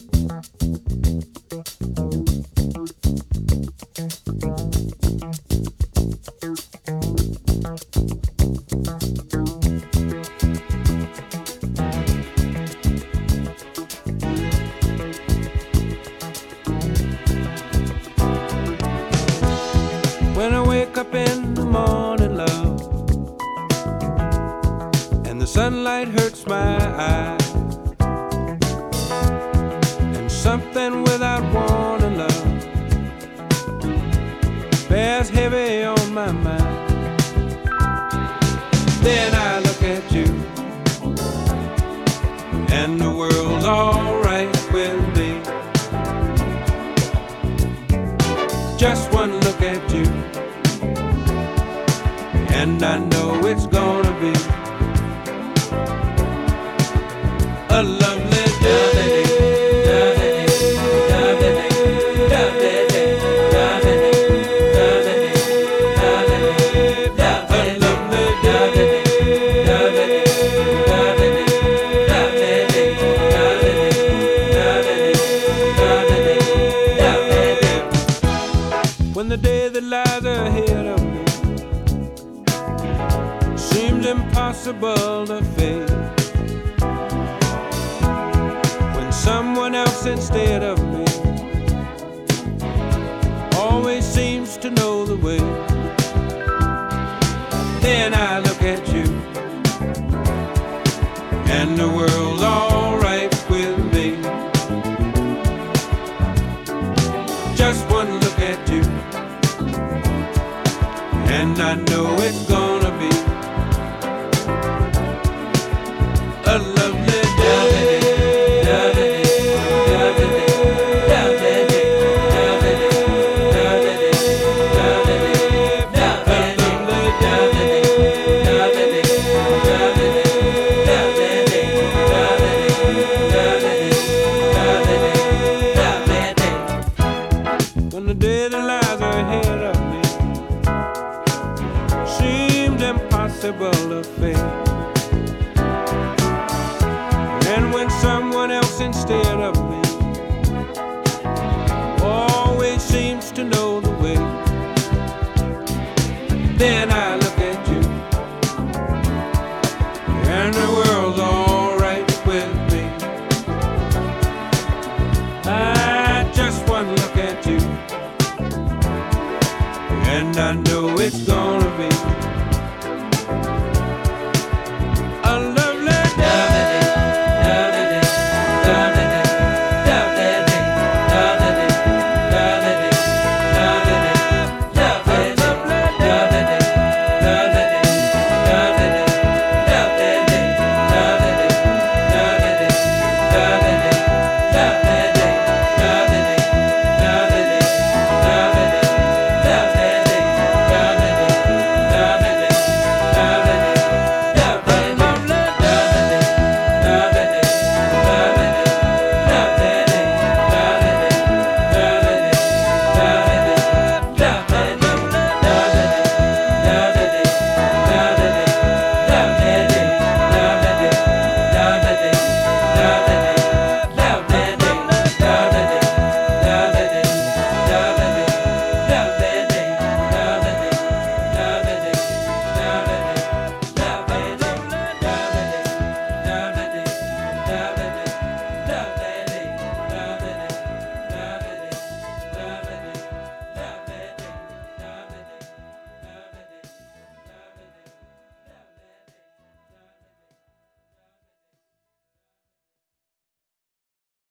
When I wake up in the morning, love, and the sunlight hurts my eyes, and something without warning, love, bears heavy on my mind. Then I look at you, and the world's alright with me. Just one look at you, and I know it's gonna be a lovely day. When the day that lies ahead of me seems impossible to face, when someone else instead of me always seems to know the way, then I look at you, and the world's alright with me. Just one look at you, and I know it's gonna be a lovely day. When the day that lies ahead of me seems impossible to face, and when someone else instead of me always seems to know the way, then I look at you, and the world's alright with me. I just one look at you, and I know